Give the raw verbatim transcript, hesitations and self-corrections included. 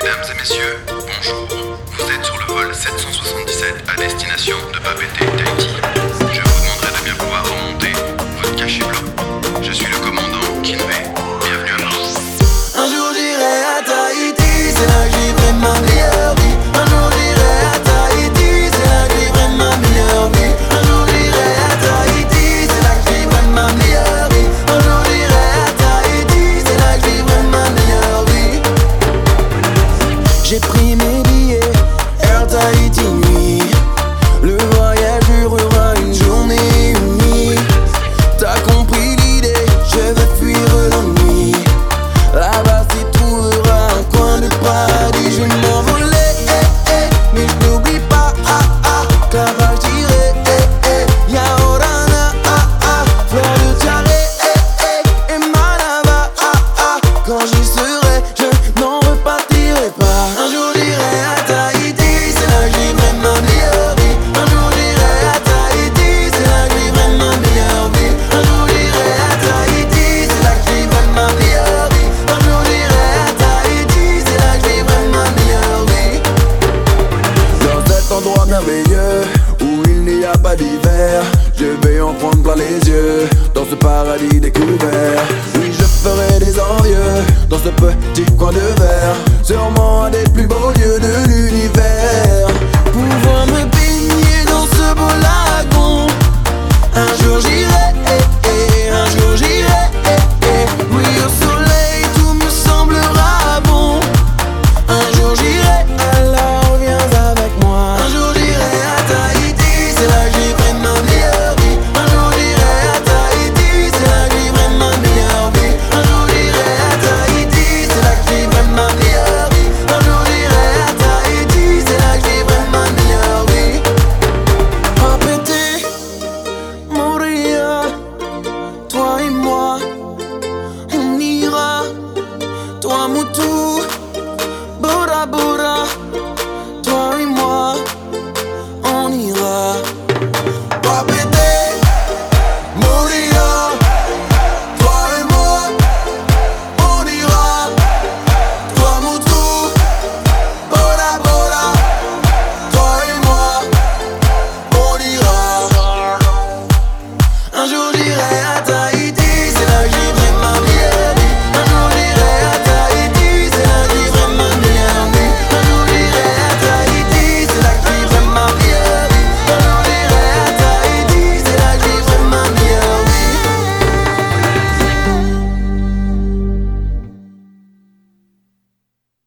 Mesdames et messieurs, bonjour. Vous êtes sur le vol sept cent soixante-dix-sept à destination de Papeete, Tahiti. Je vous demanderai de bien pouvoir remonter votre cachet blanc. Je suis le commandant Kinvey. Bienvenue à bord. Un jour j'irai à Tahiti, c'est là que je vivrai ma meilleure vie. Un jour j'irai à Tahiti, c'est là que je vivrai ma meilleure vie. Un jour j'irai à Tahiti, c'est là que je vivrai ma meilleure vie. Un jour j'irai à Tahiti, c'est là que je vivrai ma meilleure vie. J'ai pris mes billets, Air Tahiti nuit. Le voyage durera une journée, une nuit. T'as compris l'idée, je vais fuir l'ennui. Là-bas tu trouveras un coin de paradis. Je vais m'envoler, eh, eh, mais je n'oublie pas, ah, ah, que là-bas j'irai, eh, eh, Yaorana, ah, ah, fleur de tiare, eh, eh, et Manava, ah, ah, quand j'y serai, je n'en repartirai pas. Un jour j'irai à Tahiti, c'est là que je vivrai ma meilleure vie. Un jour j'irai à Tahiti, c'est là que je vivrai ma meilleure vie. Un jour j'irai à Tahiti, c'est là que je vivrai ma meilleure vie. Un jour j'irai à Tahiti, c'est là que je vivrai ma meilleure vie. Dans cet endroit merveilleux où il n'y a pas d'hiver, je vais en prendre plein les yeux. Dans ce paradis découvert, oui je ferai des envieux. Dans ce petit coin de verre, sûrement